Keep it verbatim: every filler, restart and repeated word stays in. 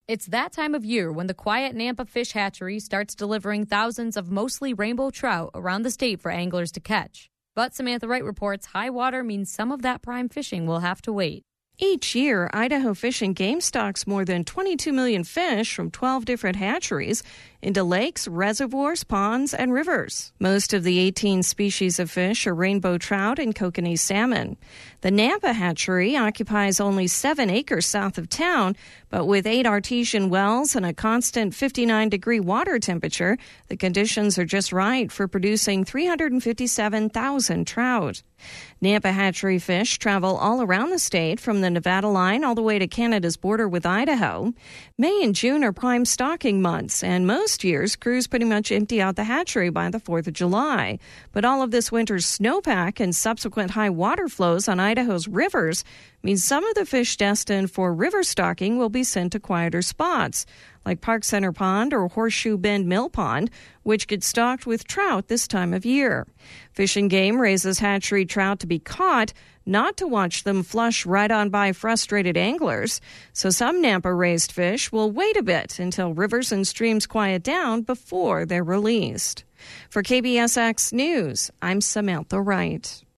It's that time of year when the quiet Nampa Fish Hatchery starts delivering thousands of mostly rainbow trout around the state for anglers to catch. But Samantha Wright reports high water means some of that prime fishing will have to wait. Each year, Idaho Fish and Game stocks more than twenty-two million fish from twelve different hatcheries into lakes, reservoirs, ponds, and rivers. Most of the eighteen species of fish are rainbow trout and kokanee salmon. The Nampa hatchery occupies only seven acres south of town, but with eight artesian wells and a constant fifty-nine degree water temperature, the conditions are just right for producing three hundred fifty-seven thousand trout. Nampa hatchery fish travel all around the state, from the Nevada line all the way to Canada's border with Idaho. May and June are prime stocking months, and most years crews pretty much empty out the hatchery by the fourth of July. But all of this winter's snowpack and subsequent high water flows on Idaho's rivers means some of the fish destined for river stocking will be sent to quieter spots, like Park Center Pond or Horseshoe Bend Mill Pond, which get stocked with trout this time of year. Fish and Game raises hatchery trout to be caught, not to watch them flush right on by frustrated anglers. So some Nampa-raised fish will wait a bit until rivers and streams quiet down before they're released. For K B S X News, I'm Samantha Wright.